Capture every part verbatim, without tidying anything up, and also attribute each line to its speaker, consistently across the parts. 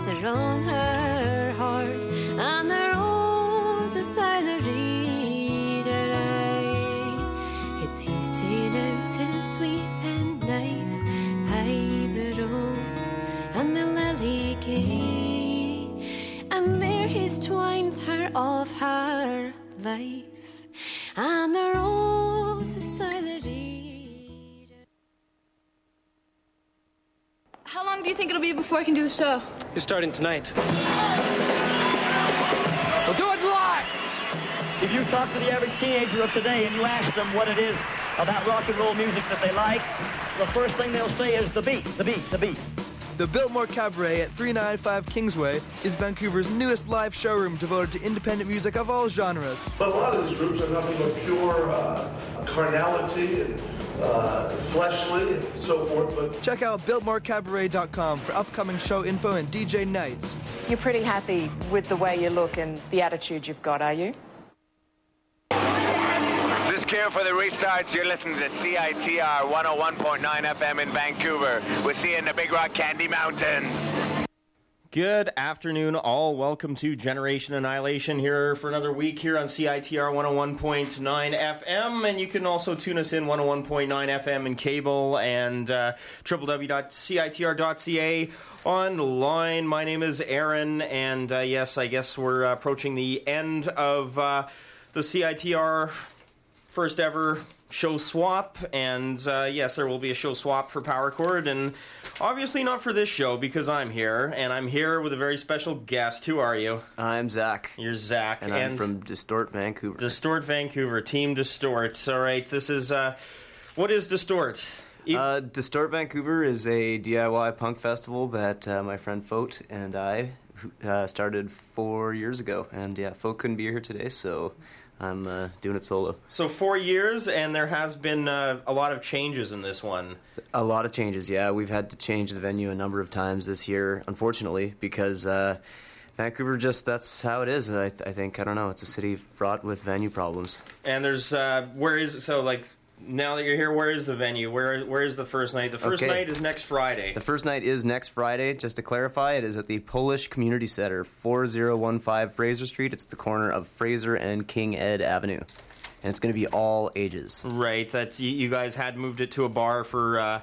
Speaker 1: are on her heart, and the roses I read her eye. It's used to notice weep and life, high the rose and the lily gay, and there he's twined her of her life, and the roses I read.
Speaker 2: How long do you think it'll be before I can do the show?
Speaker 3: You're starting tonight.
Speaker 4: We'll do it live! If you talk to the average teenager of today and you ask them what it is about rock and roll music that they like, the first thing they'll say is the beat, the beat, the beat.
Speaker 5: The Biltmore Cabaret at three ninety-five Kingsway is Vancouver's newest live showroom devoted to independent music of all genres.
Speaker 6: But a lot of these groups are nothing but pure uh, carnality and uh, fleshly and so forth. But
Speaker 5: check out biltmore cabaret dot com for upcoming show info and D J nights.
Speaker 7: You're pretty happy with the way you look and the attitude you've got, are you?
Speaker 8: This is Kieran for the restarts. You're listening to C I T R one oh one point nine F M in Vancouver. We're seeing the Big Rock Candy Mountains.
Speaker 9: Good afternoon, all. Welcome to Generation Annihilation here for another week here on C I T R one oh one point nine F M. And you can also tune us in one oh one point nine F M in cable and uh, w w w dot c i t r dot c a online. My name is Aaron, and uh, yes, I guess we're uh, approaching the end of uh, the C I T R first ever show swap, and uh, yes, there will be a show swap for Power Chord, and obviously not for this show because I'm here, and I'm here with a very special guest. Who are you?
Speaker 10: I'm Zach.
Speaker 9: You're Zach.
Speaker 10: And, and I'm from Distort Vancouver.
Speaker 9: Distort Vancouver, Team Distort. All right, this is, uh, what is Distort?
Speaker 10: Uh, Distort Vancouver is a D I Y punk festival that uh, my friend Fote and I uh, started four years ago, and yeah, Fote couldn't be here today, so I'm uh, doing it solo.
Speaker 9: So four years, and there has been uh, a lot of changes in this one.
Speaker 10: A lot of changes, yeah. We've had to change the venue a number of times this year, unfortunately, because uh, Vancouver just, that's how it is, I, th- I think. I don't know, it's a city fraught with venue problems.
Speaker 9: And there's, uh, where is, so like, now that you're here, where is the venue? Where Where is the first night? The first
Speaker 10: okay.
Speaker 9: night is next Friday.
Speaker 10: The first night is next Friday. Just to clarify, it is at the Polish Community Center, four oh fifteen Fraser Street. It's the corner of Fraser and King Ed Avenue. And it's going to be all ages.
Speaker 9: Right. That's, you guys had moved it to a bar for, uh,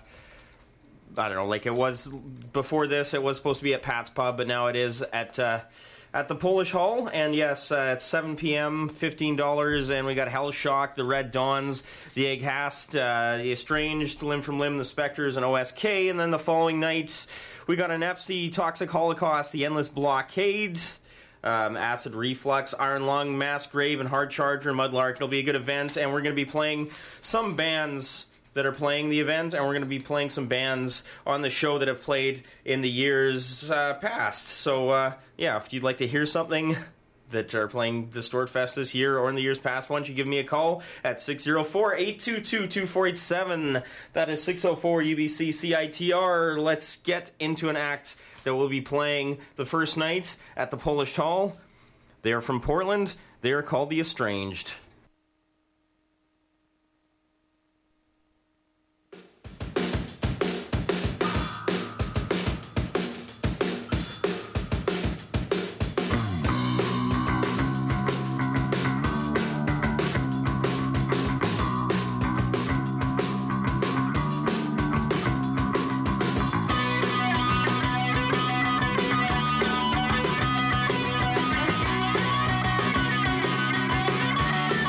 Speaker 9: I don't know, like it was before this, it was supposed to be at Pat's Pub, but now it is at... Uh, At the Polish Hall, and yes, uh, at seven p.m., fifteen dollars, and we got Hellshock, the Red Dawns, the Egg Hast, uh, the Estranged, Limb from Limb, the Spectres, and O S K, and then the following night, we got Inepsy, Toxic Holocaust, the Endless Blockade, um, Acid Reflux, Iron Lung, Mass Grave, and Hard Charger, Mudlark. It'll be a good event, and we're going to be playing some bands that are playing the event, and we're going to be playing some bands on the show that have played in the years uh, past. So, uh, yeah, if you'd like to hear something that are playing Distort Fest this year or in the years past, why don't you give me a call at six oh four, eight two two, two four eight seven. That is six oh four U B C C I T R. Let's get into an act that will be playing the first night at the Polish Hall. They are from Portland. They are called The Estranged.
Speaker 1: Thank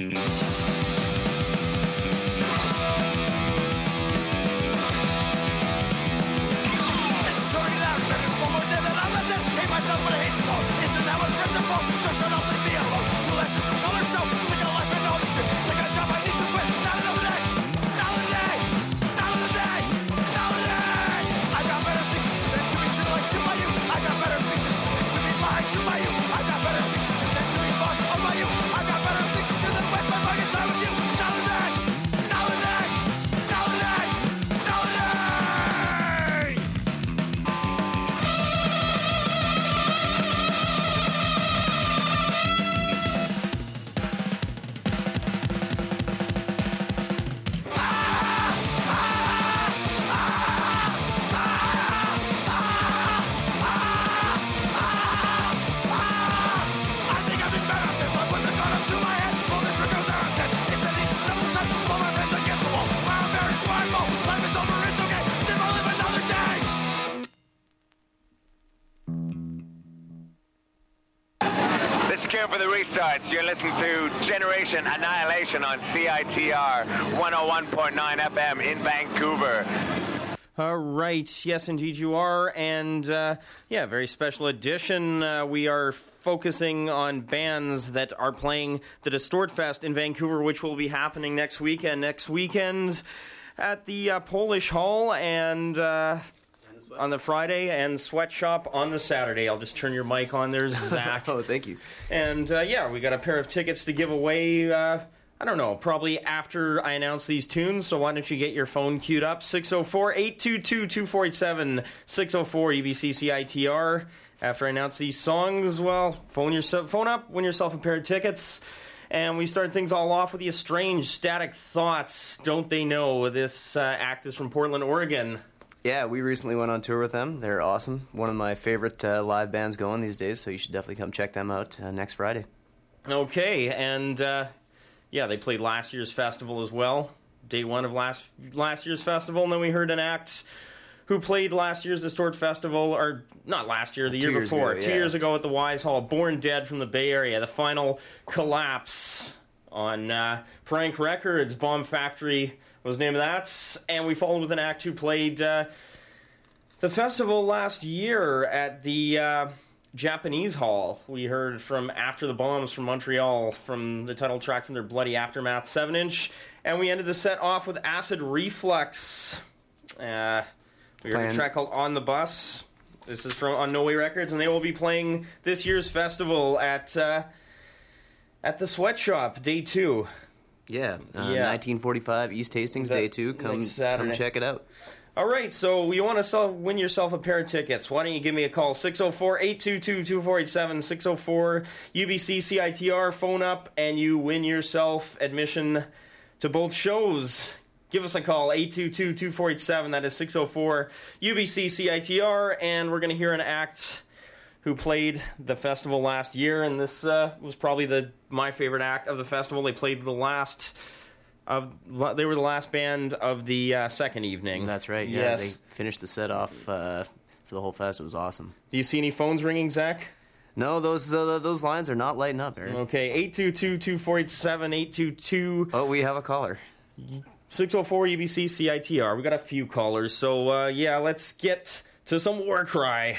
Speaker 8: For the restarts, you're listening to Generation Annihilation on C I T R one oh one point nine F M in Vancouver.
Speaker 9: All right, yes, indeed you are, and uh, yeah, very special edition. Uh, we are focusing on bands that are playing the Distort Fest in Vancouver, which will be happening next weekend. Next weekend at the uh, Polish Hall, and uh, on the Friday, and Sweatshop on the Saturday. I'll just turn your mic on there, Zach.
Speaker 10: Oh, thank you.
Speaker 9: And uh, yeah, we got a pair of tickets to give away. Uh, I don't know, probably after I announce these tunes, so why don't you get your phone queued up? six oh four, eight two two, two four eight seven, six oh four U B C C I T R. After I announce these songs, well, phone yourself, phone up, win yourself a pair of tickets. And we start things all off with the Estranged Static Thoughts. Don't they know? This uh, act is from Portland, Oregon.
Speaker 10: Yeah, we recently went on tour with them. They're awesome. One of my favorite uh, live bands going these days, so you should definitely come check them out uh, next Friday.
Speaker 9: Okay, and uh, yeah, they played last year's festival as well. Day one of last last year's festival, and then we heard an act who played last year's Distort Festival, or not last year, the
Speaker 10: two
Speaker 9: year
Speaker 10: years
Speaker 9: before,
Speaker 10: ago,
Speaker 9: two
Speaker 10: yeah.
Speaker 9: years ago at the Wise Hall, Born Dead from the Bay Area, the final collapse on uh, Prank Records, Bomb Factory was the name of that, and we followed with an act who played uh, the festival last year at the uh, Japanese Hall. We heard from After the Bombs from Montreal, from the title track from their Bloody Aftermath seven inch, and we ended the set off with Acid Reflux. Uh, we heard
Speaker 10: Plan.
Speaker 9: a track called On the Bus. This is from on No Way Records, and they will be playing this year's festival at uh, at the Sweatshop, day two.
Speaker 10: Yeah, uh,
Speaker 9: Yeah.
Speaker 10: nineteen forty-five East Hastings,
Speaker 9: That-
Speaker 10: day two. Come,
Speaker 9: next Saturday.
Speaker 10: come check it out.
Speaker 9: All right, so you want to sell, win yourself a pair of tickets. Why don't you give me a call? six oh four, eight two two, two four eight seven, six oh four U B C C I T R. Phone up, and you win yourself admission to both shows. Give us a call, eight two two, two four eight seven. That is six oh four U B C C I T R. And we're going to hear an act who played the festival last year, and this uh, was probably the my favorite act of the festival. They played the last of they were the last band of the uh, second evening.
Speaker 10: That's right. Yeah,
Speaker 9: Yes.
Speaker 10: they finished the set off uh, for the whole fest. It was awesome.
Speaker 9: Do you see any phones ringing, Zach?
Speaker 10: No, those uh, those lines are not lighting up, Eric.
Speaker 9: Okay, eight two two, two four eight seven, eight two two,
Speaker 10: Oh, we have a caller.
Speaker 9: six oh four U B C C I T R. We got a few callers, so uh, yeah, let's get to some War Cry.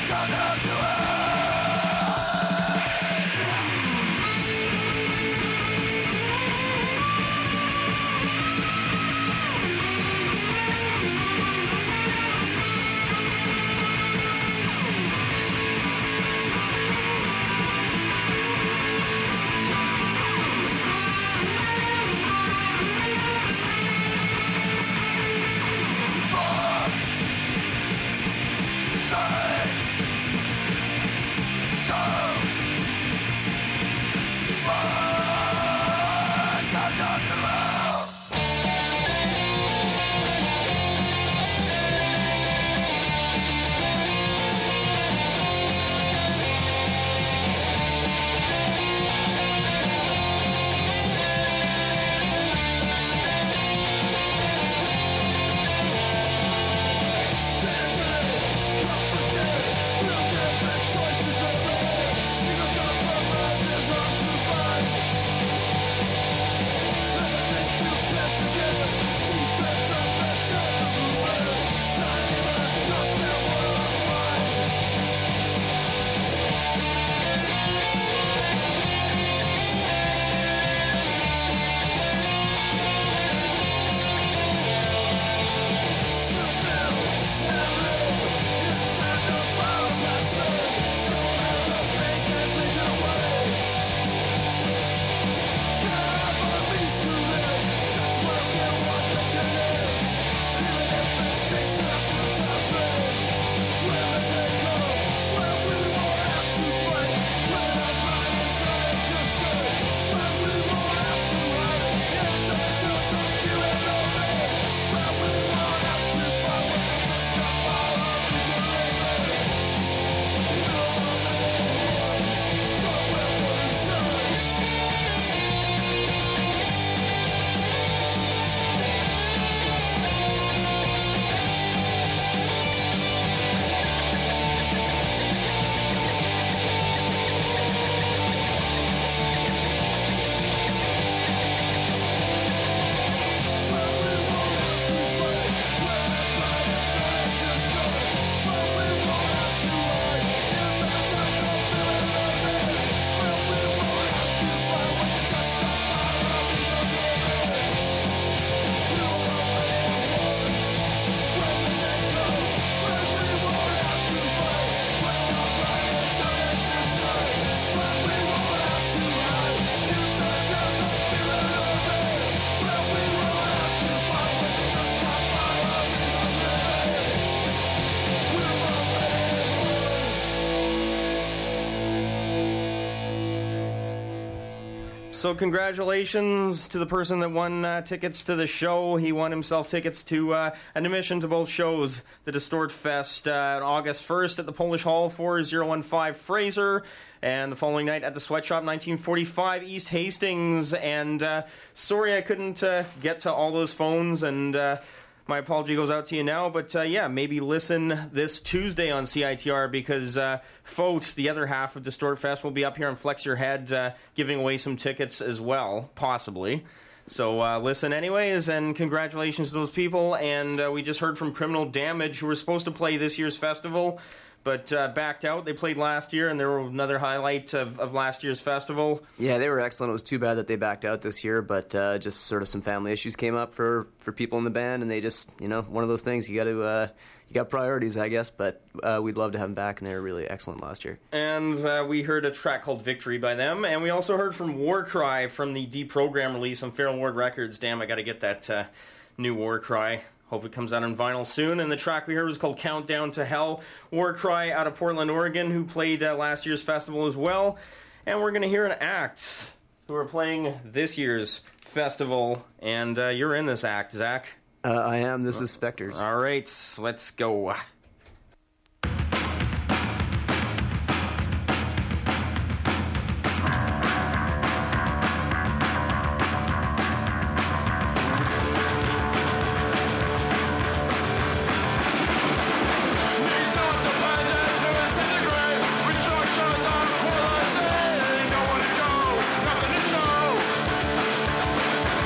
Speaker 9: So congratulations to the person that won uh, tickets to the show. He won himself tickets to uh, an admission to both shows. The Distort Fest uh, on August first at the Polish Hall, four oh fifteen Fraser, and the following night at the Sweatshop, nineteen forty-five East Hastings. And uh, sorry I couldn't uh, get to all those phones, and uh, my apology goes out to you now, but uh, yeah, maybe listen this Tuesday on C I T R, because uh, Fote, the other half of Distort Fest, will be up here on Flex Your Head uh, giving away some tickets as well, possibly. So uh, listen anyways, and congratulations to those people. And uh, we just heard from Criminal Damage, who were supposed to play this year's festival, but uh, backed out. They played last year, and they were another highlight of, of last year's festival.
Speaker 10: Yeah, they were excellent. It was too bad that they backed out this year, but uh, just sort of some family issues came up for, for people in the band, and they just, you know, one of those things. You got to uh, you got priorities, I guess, but uh, we'd love to have them back, and they were really excellent last year.
Speaker 9: And uh, we heard a track called Victory by them, and we also heard from Warcry from the Deprogram release on Feral Ward Records. Damn, I got to get that uh, new Warcry. Hope it comes out on vinyl soon. And the track we heard was called Countdown to Hell. Warcry out of Portland, Oregon, who played uh, last year's festival as well. And we're going to hear an act who are playing this year's festival. And uh, you're in this act, Zach.
Speaker 10: Uh, I am. This is Spectres.
Speaker 9: All right, let's go.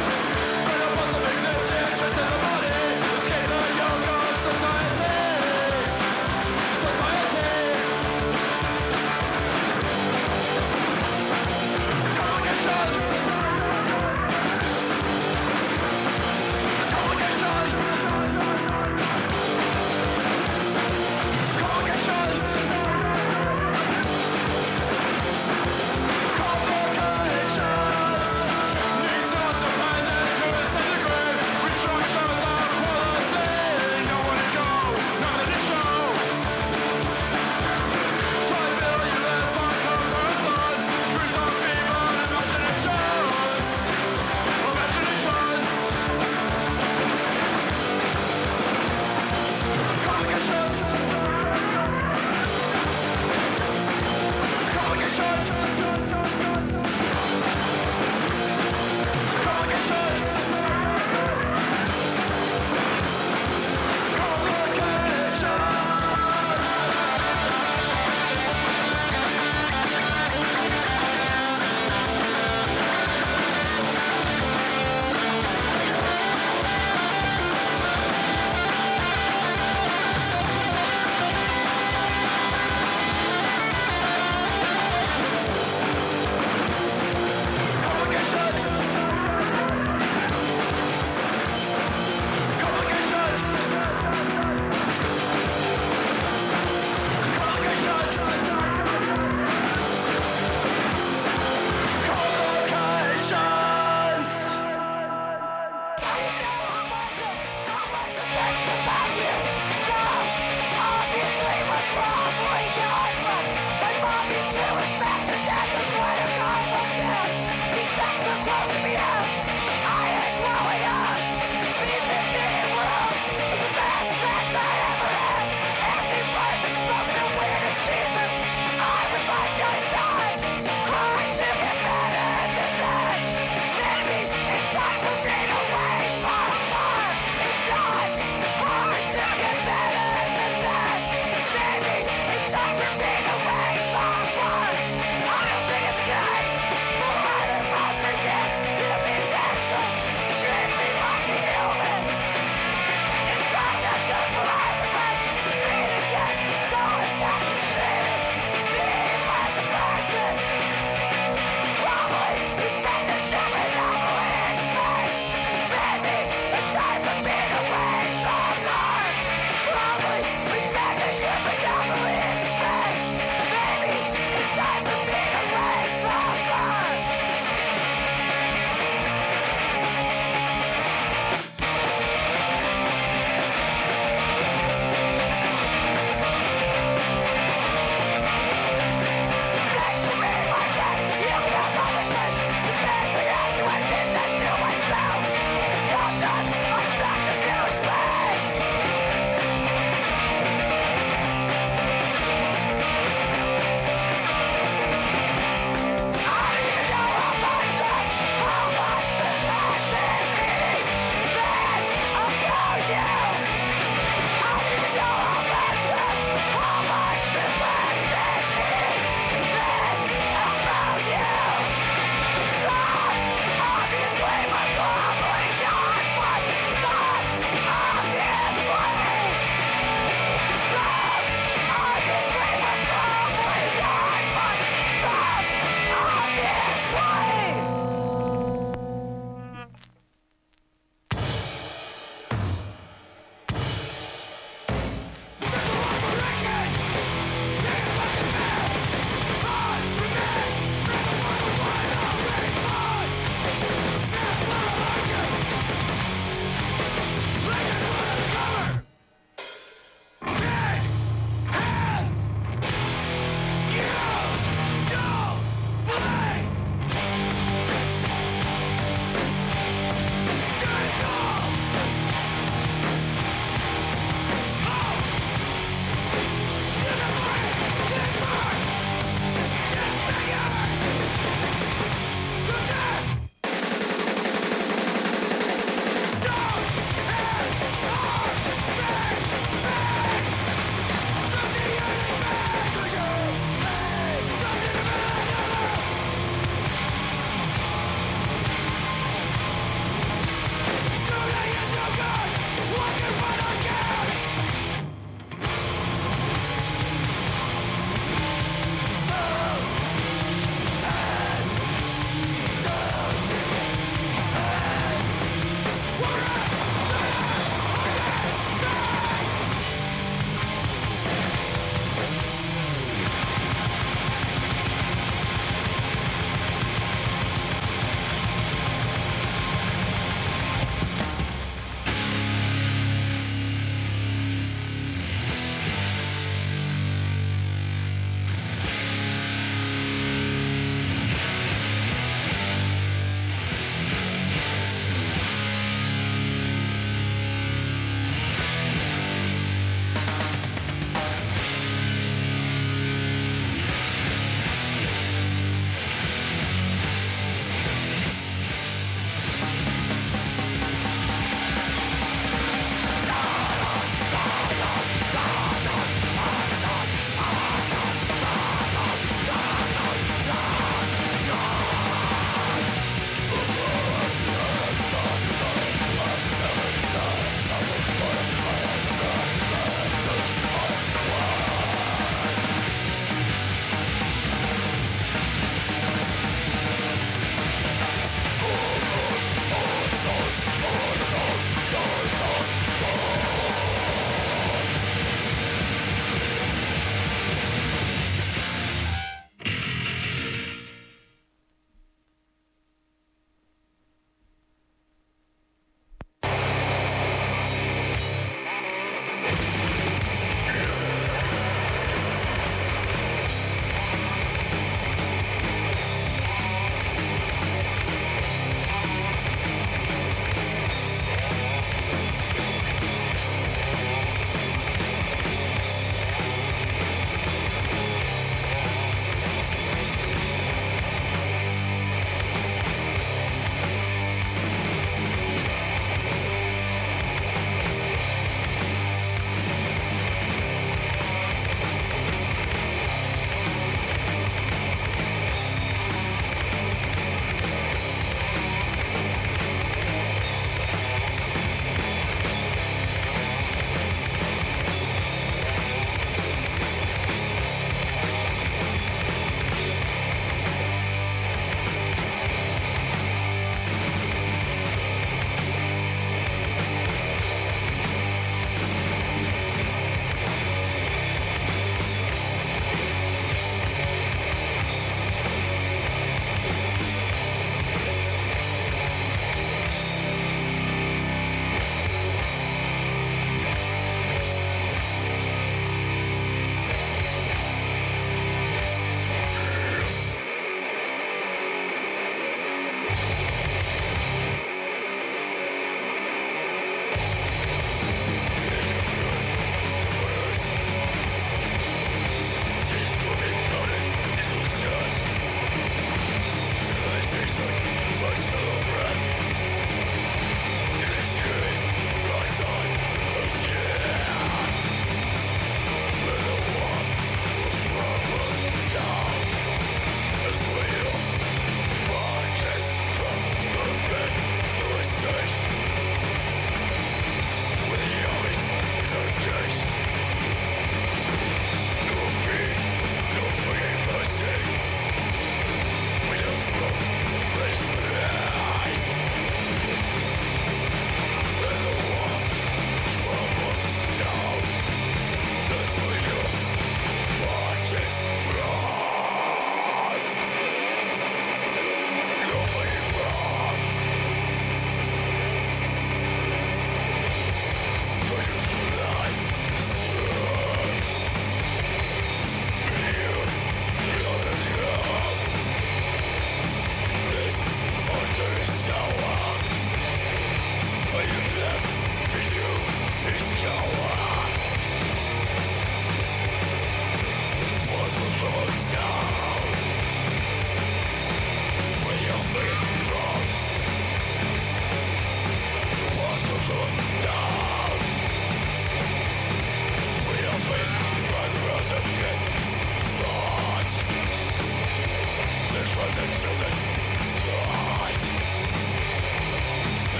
Speaker 3: Escape the yoke of society.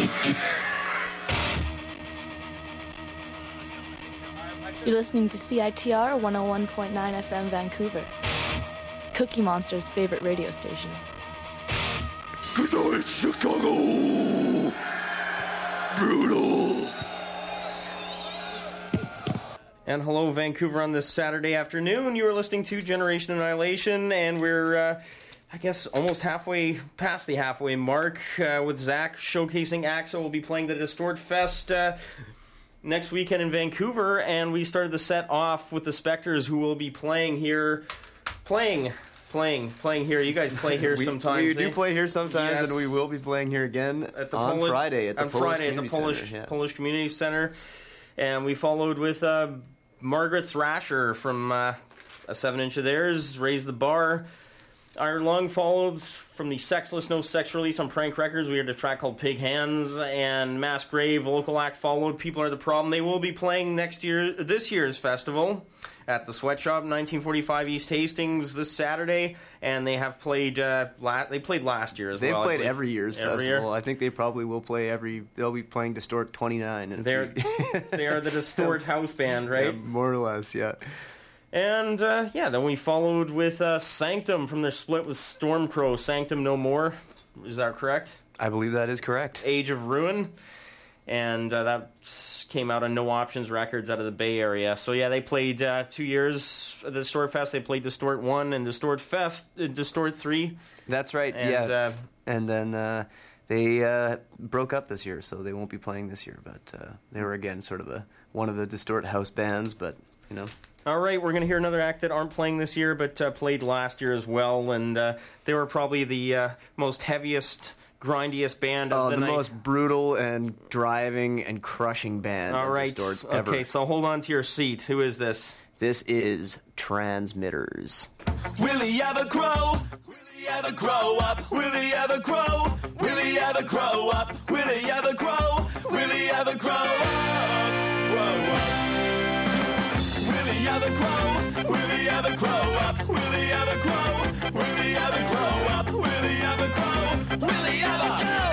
Speaker 3: You're listening to C I T R one oh one point nine F M Vancouver, Cookie Monster's favorite radio station.
Speaker 11: Good night, Chicago! Brutal!
Speaker 9: And hello, Vancouver, on this Saturday afternoon. You are listening to Generation Annihilation, and we're, uh, I guess, almost halfway past the halfway mark uh, with Zach showcasing Axel. Will be playing the Distort Fest uh, next weekend in Vancouver, and we started the set off with the Spectres, who will be playing here, playing, playing, playing here. You guys play here
Speaker 10: we,
Speaker 9: sometimes.
Speaker 10: We do
Speaker 9: eh?
Speaker 10: play here sometimes,
Speaker 9: Yes.
Speaker 10: and we will be playing here again
Speaker 9: at the
Speaker 10: on
Speaker 9: Polish,
Speaker 10: Friday at the
Speaker 9: on
Speaker 10: Polish
Speaker 9: Friday at the
Speaker 10: Community
Speaker 9: Polish
Speaker 10: Center, yeah.
Speaker 9: Polish Community Center, and we followed with uh, Margaret Thrasher from uh, a seven-inch of theirs, Raise the Bar. Iron Lung followed from the Sexless No Sex release on Prank Records. We had a track called Pig Hands, and Mass Grave, local act, followed. People Are the Problem. They will be playing next year, this year's festival at the Sweatshop, nineteen forty-five East Hastings, this Saturday, and they have played. Uh, la- they played last year as
Speaker 10: They've
Speaker 9: well.
Speaker 10: played every year's
Speaker 9: every
Speaker 10: festival.
Speaker 9: Year.
Speaker 10: I think they probably will play every. They'll be playing Distort twenty-nine. And
Speaker 9: They're they are the Distort house band, right?
Speaker 10: Yeah, more or less, yeah.
Speaker 9: And, uh, yeah, then we followed with uh, Sanctum from their split with Stormcrow, Sanctum No More. Is that correct?
Speaker 10: I believe that is correct.
Speaker 9: Age of Ruin. And uh, that came out on No Options Records out of the Bay Area. So, yeah, they played uh, two years at the Distort Fest. They played Distort one and Distort Fest, uh, Distort three.
Speaker 10: That's right,
Speaker 9: and,
Speaker 10: yeah.
Speaker 9: Uh,
Speaker 10: and then uh, they uh, broke up this year, so they won't be playing this year. But uh, they were, again, sort of a one of the Distort house bands, but, you know...
Speaker 9: All right, we're going to hear another act that aren't playing this year, but uh, played last year as well, and uh, they were probably the uh, most heaviest, grindiest band of
Speaker 10: oh,
Speaker 9: the,
Speaker 10: the
Speaker 9: night.
Speaker 10: most brutal and driving and crushing band
Speaker 9: All
Speaker 10: of
Speaker 9: right,
Speaker 10: Distort ever.
Speaker 9: Okay, so hold on to your seat. Who is this?
Speaker 10: This is Transmitters.
Speaker 11: Will he ever grow? Will he ever grow up? Will he ever grow? Will he ever grow up? Will he ever grow? Will he ever grow up? Grow up. Will he ever grow? Will he ever grow up? Will he ever grow? Will he ever grow up? Will he ever grow? Will he ever go?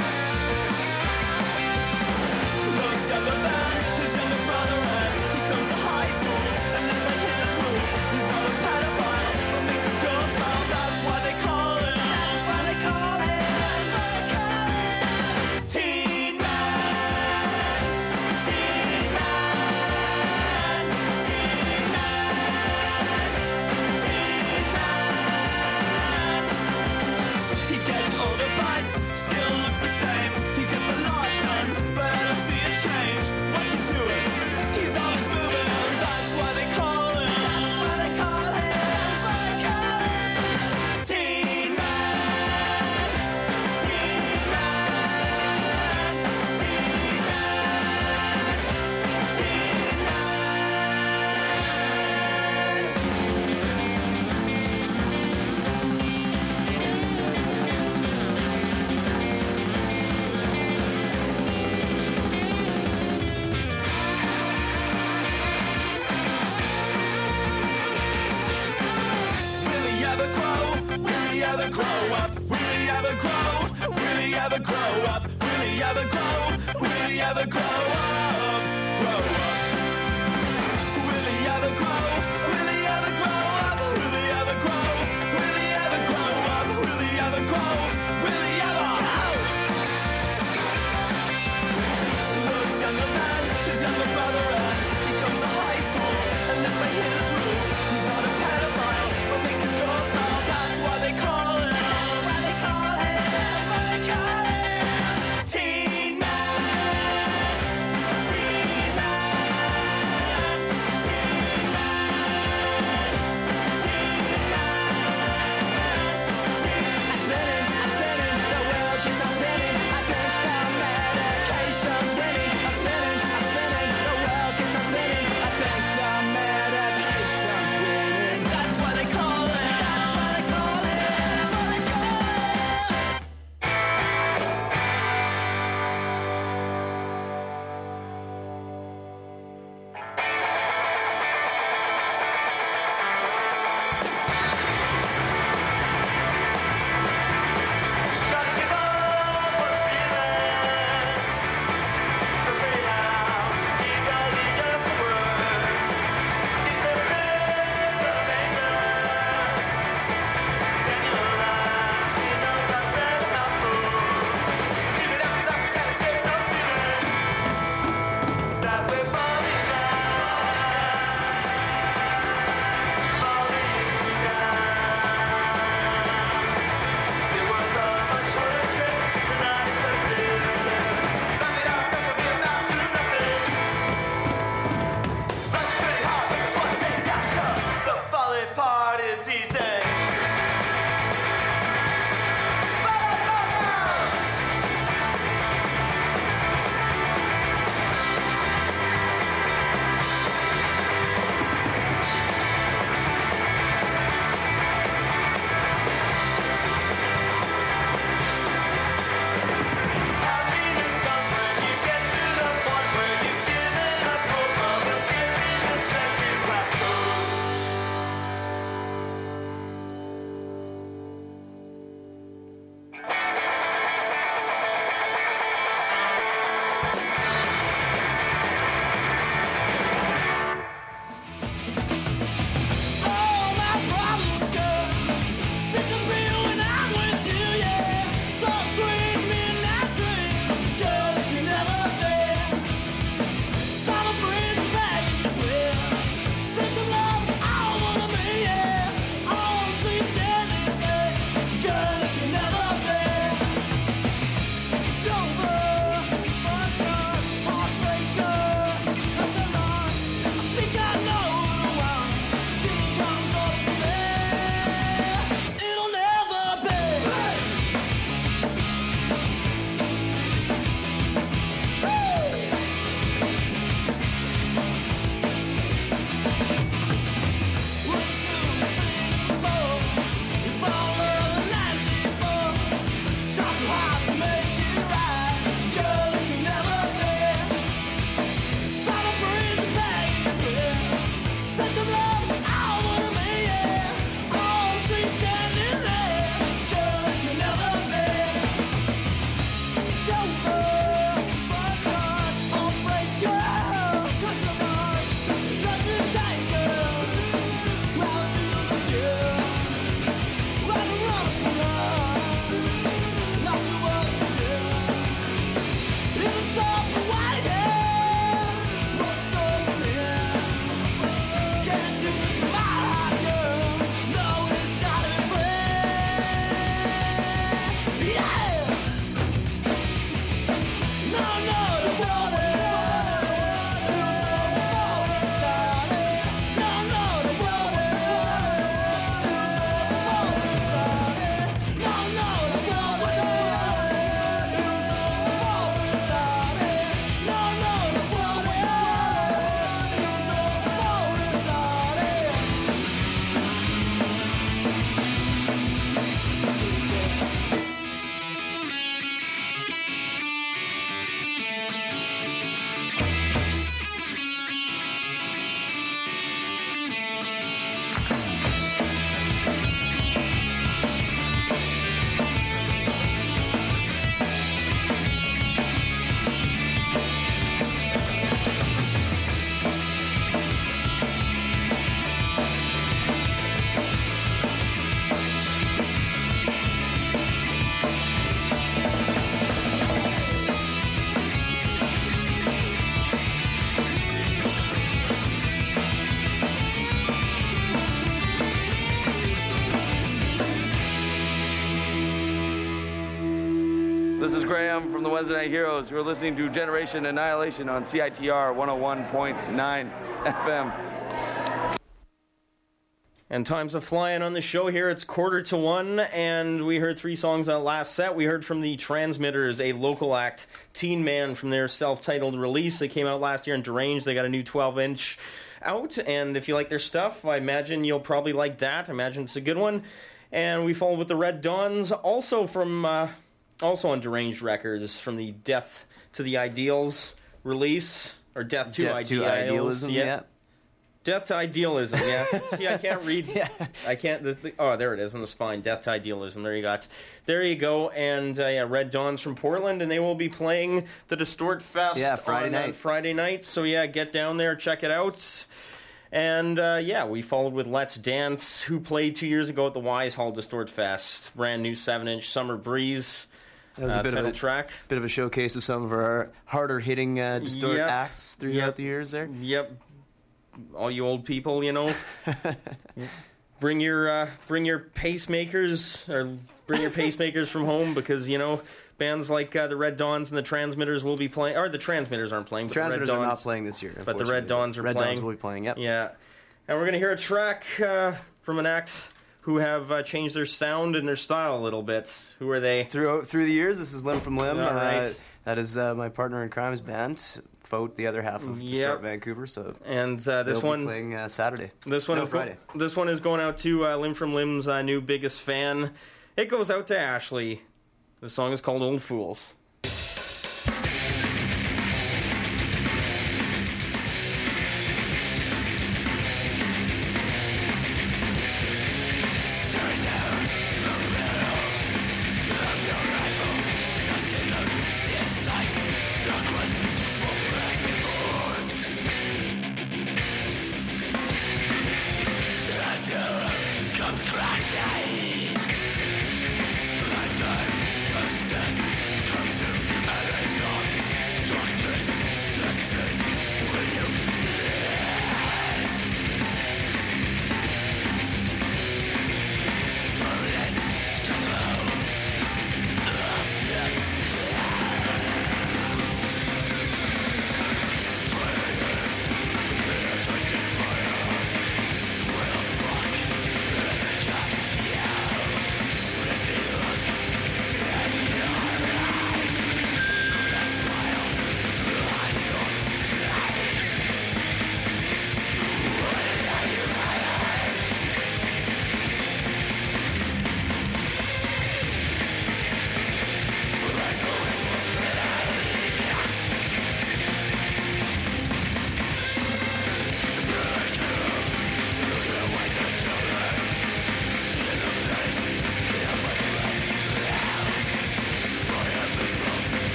Speaker 11: Looks younger than his younger brother, and he comes to high school and lives by his rules. He's not a pedophile, but makes the girls smile. That's why they call him. That's why they call him. That's why they call him. Teen Man. Teen Man. Teen Man. Teen Man. He gets older but still looks the same. He gets a lot done, but I don't see a change. What's he doing? He's always moving on. That's why they call him. That's why they call him. That's why they call him. Teen Man. Teen Man. Teen Man. Teen Will he ever grow? Will he ever grow up? Will he ever grow? Will he ever grow up? Will he ever grow? Will he ever grow up? Grow up. Will he ever grow? Will he ever grow up? Will he ever grow? Will he ever grow up? Will he ever grow? Will he ever go? Looks younger than his younger brother, and he comes to high school and lives by his rules. He's not a pedophile, but makes the girls smile. That's why they call him. That's why they call him. That's why they call him. Teen Man. Teen Man.
Speaker 12: This is Graham from the Wednesday Night Heroes. You're listening to Generation Annihilation on C I T R one oh one point nine F M.
Speaker 9: And time's a flying on the show here. It's quarter to one, and we heard three songs on that last set. We heard from the Transmitters, a local act, Teen Man, from their self-titled release. They came out last year in Deranged. They got a new twelve inch out, and if you like their stuff, I imagine you'll probably like that. I imagine it's a good one. And we followed with the Red Dawns, also from... Uh, Also on Deranged Records, from the Death to the Ideals release, or Death to,
Speaker 10: Death
Speaker 9: Ideals.
Speaker 10: to Idealism, yeah. yeah.
Speaker 9: Death to Idealism, yeah. See, I can't read. yeah. I can't. The, the, oh, there it is on the spine. Death to Idealism. There you got. There you go. And uh, yeah, Red Dawns from Portland, and they will be playing the Distort Fest
Speaker 10: yeah, Friday
Speaker 9: on,
Speaker 10: night.
Speaker 9: on Friday night. So yeah, get down there, check it out. And, uh, yeah, we followed with Let's Dance, who played two years ago at the Wise Hall Distort Fest. Brand new seven inch Summer Breeze.
Speaker 10: That was a
Speaker 9: uh,
Speaker 10: bit of a
Speaker 9: track.
Speaker 10: bit of a showcase of some of our harder hitting uh, Distort
Speaker 9: yep.
Speaker 10: acts throughout
Speaker 9: yep.
Speaker 10: the years there.
Speaker 9: Yep. All you old people, you know. bring your uh, bring your pacemakers or bring your pacemakers from home, because, you know, bands like uh, the Red Dawns and the Transmitters will be playing. Or the Transmitters aren't playing.
Speaker 10: The
Speaker 9: but
Speaker 10: Transmitters
Speaker 9: the Red
Speaker 10: are
Speaker 9: Dawns,
Speaker 10: not playing this year.
Speaker 9: But the Red Dawns are
Speaker 10: Red
Speaker 9: playing.
Speaker 10: Red Dawns will be playing, yep.
Speaker 9: Yeah. And we're going to hear a track uh, from an act who have uh, changed their sound and their style a little bit. Who are they?
Speaker 10: Through through the years, this is Limb from Limb.
Speaker 9: All right.
Speaker 10: Uh, that is uh, my partner in crime's band, Fote, the other half of
Speaker 9: Yep.
Speaker 10: Distort Vancouver. So
Speaker 9: and uh, this
Speaker 10: they'll
Speaker 9: one
Speaker 10: be playing uh, Saturday.
Speaker 9: This one
Speaker 10: no,
Speaker 9: is go-
Speaker 10: Friday.
Speaker 9: This one is going out to uh, Limb from Limb's uh, new biggest fan. It goes out to Ashley. The song is called Old Fools.
Speaker 11: Crashing, lifetime assess comes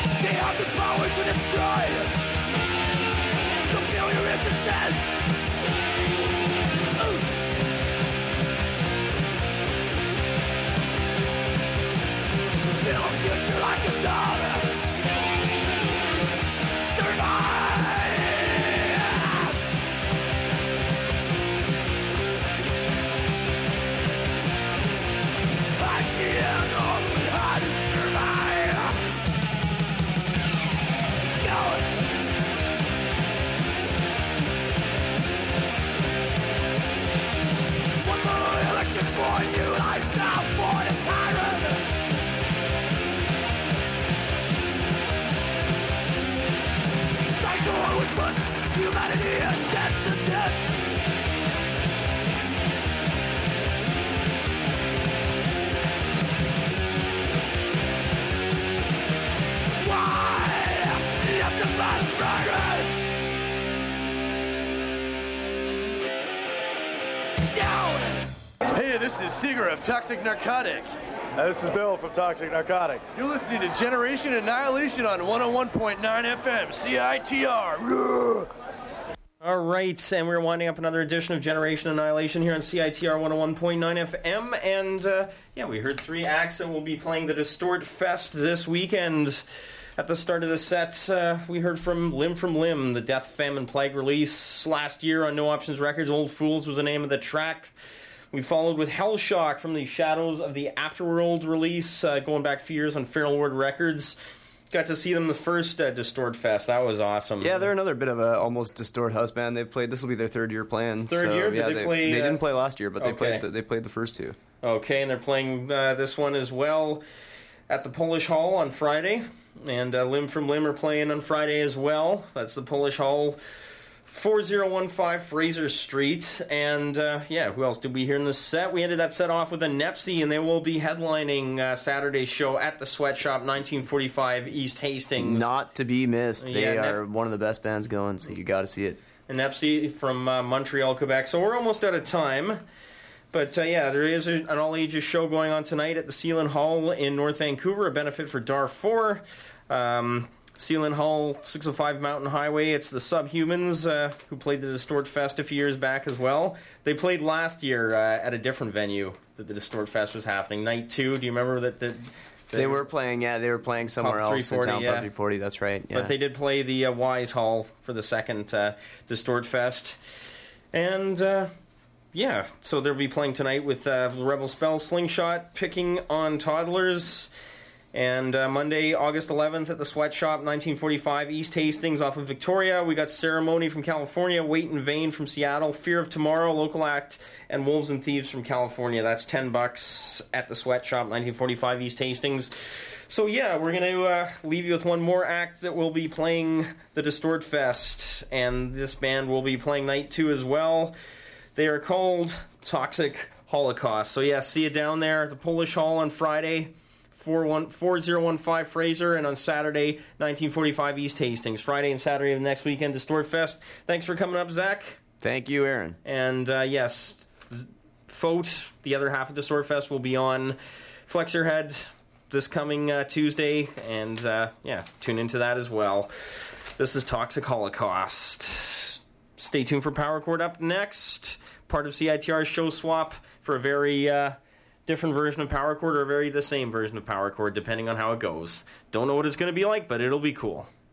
Speaker 11: They have the power to destroy. So feel your resistance. Ooh. Build a future like a dollar. For you, lifestyle for the tyrant. Cycle on with but humanity is dead sentence. Why? You have to fight progress. Down.
Speaker 13: Hey, this is Seeger of Toxic Narcotic.
Speaker 14: Uh, this is Bill from Toxic Narcotic.
Speaker 13: You're listening to Generation Annihilation on one oh one point nine F M, C I T R.
Speaker 9: All right, and we're winding up another edition of Generation Annihilation here on C I T R one oh one point nine F M. And, uh, yeah, we heard three acts that will be playing the Distort Fest this weekend. At the start of the set, uh, we heard from Limb from Limb, the Death, Famine, Plague release last year on No Options Records. Old Fools was the name of the track. We followed with Hellshock from the Shadows of the Afterworld release, uh, going back a few years on Feral Ward Records. Got to see them the first uh, Distort Fest. That was awesome.
Speaker 10: Yeah, they're another bit of a almost Distort house band. They've played. This will be their third year playing.
Speaker 9: Third
Speaker 10: so,
Speaker 9: year? Did
Speaker 10: yeah,
Speaker 9: they,
Speaker 10: they
Speaker 9: play?
Speaker 10: They
Speaker 9: uh,
Speaker 10: didn't play last year, but they
Speaker 9: okay.
Speaker 10: played. The, they played the first two.
Speaker 9: Okay, and they're playing uh, this one as well at the Polish Hall on Friday. And uh, Limb from Limb are playing on Friday as well. That's the Polish Hall, four oh one five Fraser Street. And, uh, yeah, who else did we hear in the set? We ended that set off with a Nepsi, and they will be headlining uh, Saturday's show at the Sweatshop, nineteen forty-five East Hastings.
Speaker 10: Not to be missed. They
Speaker 9: Yeah,
Speaker 10: are
Speaker 9: Nep-
Speaker 10: one of the best bands going, so you got to see it.
Speaker 9: And Nepsi from uh, Montreal, Quebec. So we're almost out of time. But, uh, yeah, there is a, an all-ages show going on tonight at the Sealand Hall in North Vancouver, a benefit for Darfur. Um, Sealand Hall, six oh five Mountain Highway. It's the Subhumans, uh, who played the Distort Fest a few years back as well. They played last year uh, at a different venue that the Distort Fest was happening. Night two, do you remember that? The, the
Speaker 10: They were playing, yeah, they were playing somewhere
Speaker 9: Pub
Speaker 10: else in town,
Speaker 9: yeah.
Speaker 10: Pub three forty, that's right. Yeah.
Speaker 9: But they did play the uh, Wise Hall for the second uh, Distort Fest. And, uh, yeah, so they'll be playing tonight with uh, Rebel Spell, Slingshot, Picking on Toddlers. And uh, Monday, August eleventh at the Sweatshop, nineteen forty-five, East Hastings off of Victoria. We got Ceremony from California, Wait in Vain from Seattle, Fear of Tomorrow, local act, and Wolves and Thieves from California. That's ten bucks at the Sweatshop, nineteen forty-five, East Hastings. So yeah, we're going to uh, leave you with one more act that will be playing the Distort Fest. And this band will be playing night two as well. They are called Toxic Holocaust. So yeah, see you down there at the Polish Hall on Friday. four oh one five Fraser, and on Saturday, nineteen forty-five East Hastings. Friday and Saturday of the next weekend, Distort Fest. Thanks for coming up, Zach.
Speaker 10: Thank you, Aaron.
Speaker 9: And uh, yes, Fote, the other half of Distort Fest, will be on Flex Your Head this coming uh, Tuesday, and uh, yeah, tune into that as well. This is Toxic Holocaust. Stay tuned for Power Chord up next. Part of C I T R's show swap for a very... Uh, different version of Power Chord or very the same version of Power Chord, depending on how it goes. Don't know what it's going to be like, but it'll be cool.